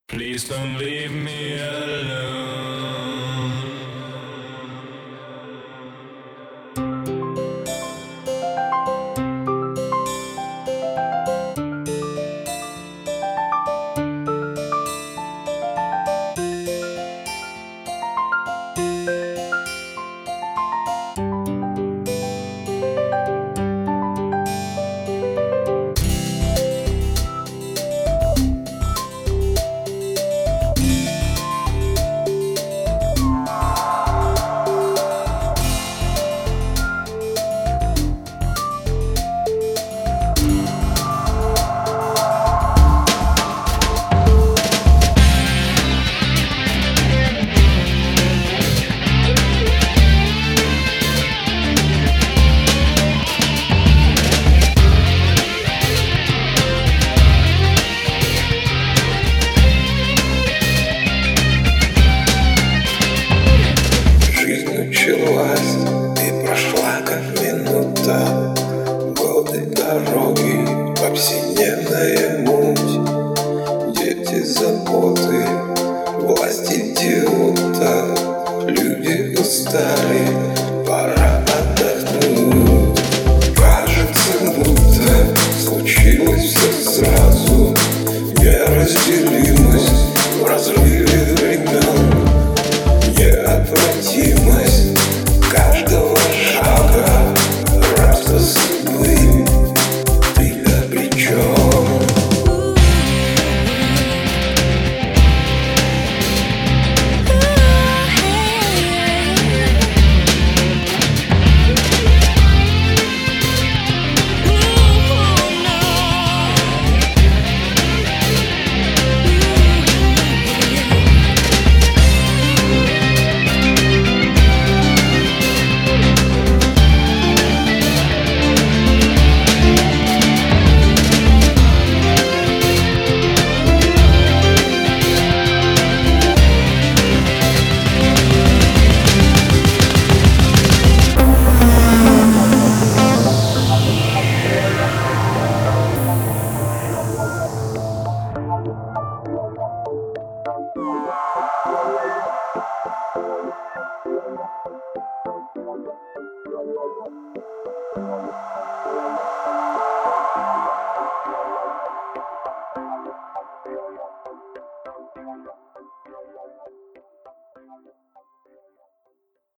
Please don't leave me alone. Началась и прошла как минута. Годы, дороги, повседневная муть. Дети, заботы, власть идиота. Люди устали, пора отдохнуть. Кажется, будто случилось все сразу. Неразделимость в разрыве времен. Неотвратимость каждого шага, рабство судьбы, ты обречен.